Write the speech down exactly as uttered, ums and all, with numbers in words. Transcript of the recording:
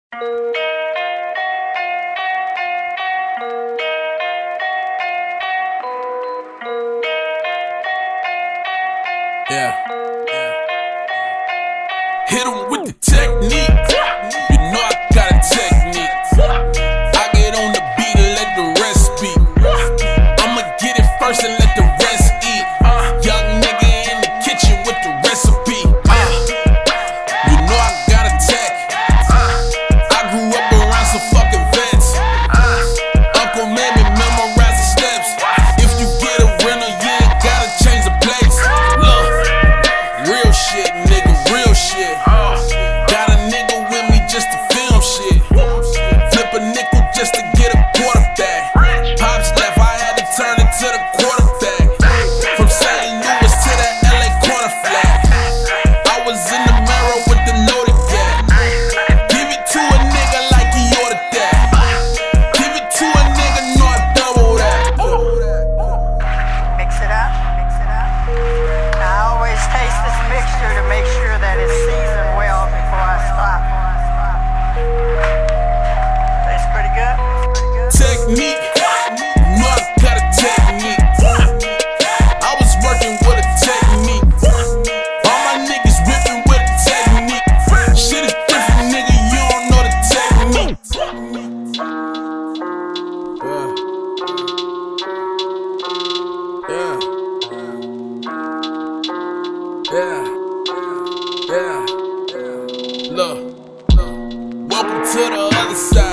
Yeah. Hit him with the technique. You know I got a technique. I get on the beat and let the rest speak. I'ma get it first and let the rest eat. Young nigga in the kitchen with the recipe. Uh, you know I got a tech. I grew up around some fucking vets. Uncle made me memorize the steps. If you get a rental, you ain't gotta change the place. Look, real shit, nigga, real shit. Got a nigga with me just to film shit. Flip a nickel just to get a quarterback. Pops left, I had to turn it to the quarterback. From Saint Louis to the L A corner flat. I was in the mirror with the loaded gat. Give it to a nigga like he ordered that. Give it to a nigga, no I double that. Mix it up, mix it up. Now, I always taste this mixture to make sure that it's seasoned well before I stop. Tastes pretty good. Technique, know I got a technique. I was working with a technique. All my niggas whipping with a technique. Shit is different, nigga, you don't know the technique. Yeah. Yeah. Yeah. Yeah. Look, welcome to the other side.